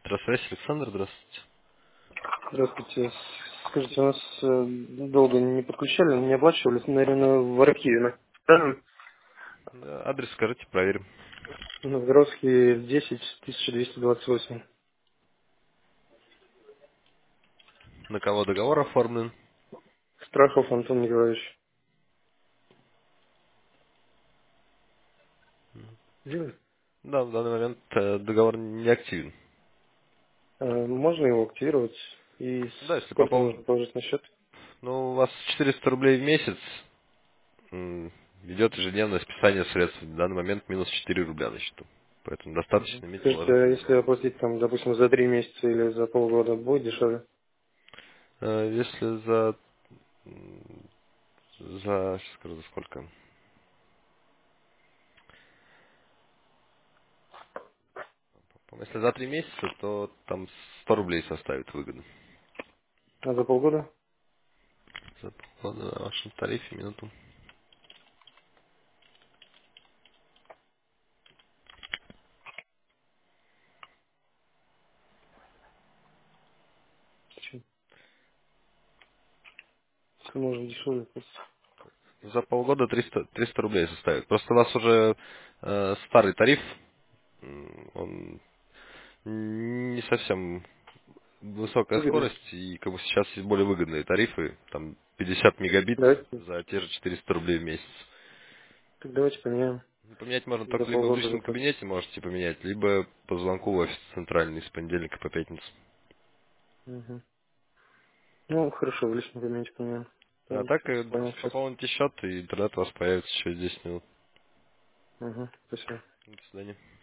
Электросвязь, Александр, здравствуйте. Здравствуйте. Скажите, у нас долго не подключали, не оплачивали, наверное, в архиве. Да? Да, адрес скажите, проверим. Новгородский 10 1228. На кого договор оформлен? Страхов Антон Николаевич. Видели? Да, в данный момент договор не активен. Можно его активировать? И Да, если сколько нужно положить на счет? Ну, у вас 400 рублей в месяц, идет ежедневное списание средств. В данный момент минус 4 рубля на счету. Поэтому Мгм. достаточно иметь Скажите, а вложенный если договор. оплатить, там, допустим, за 3 месяца или за полгода, будет дешевле? Если сейчас скажу, за сколько. Если за 3 месяца, то там 100 рублей составит выгоду. А за полгода? За полгода на вашем тарифе минуту. Чё? Если можно дешевле. просто. За полгода 300 рублей составит. Просто у вас уже старый тариф, он не совсем высокая Выгодно. скорость, и как бы сейчас есть более выгодные тарифы, там 50 мегабит Давайте, за те же 400 рублей в месяц. так давайте поменяем. Поменять можно За только либо в полгода личном заплатить. кабинете можете поменять, либо по звонку в офис центральный с понедельника по пятницу. Мгм. Ну, хорошо, в личном кабинете поменяем. А Там так, чуть понял сейчас. пополните счет, и интернет у вас появится через 10 минут. Угу, спасибо. До свидания.